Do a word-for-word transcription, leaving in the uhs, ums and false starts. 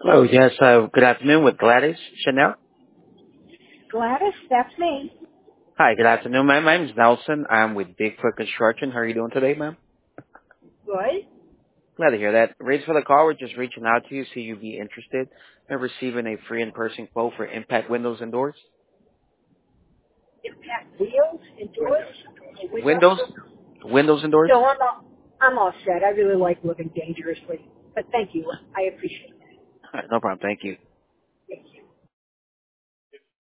Hello, yes, uh, good afternoon with Gladys Chanel. Gladys, that's me. Hi, good afternoon, ma'am. My name is Nelson. I'm with Bigfoot Construction. How are you doing today, ma'am? Good. Glad to hear that. Reason for the call, we're just reaching out to you, see you'd be interested in receiving a free in-person quote for impact windows and doors. Impact wheels and doors. And windows. Windows? Windows and doors? No, I'm all, I'm all set. I really like living dangerously. But thank you. I appreciate it. All right, no problem. Thank you. Thank you.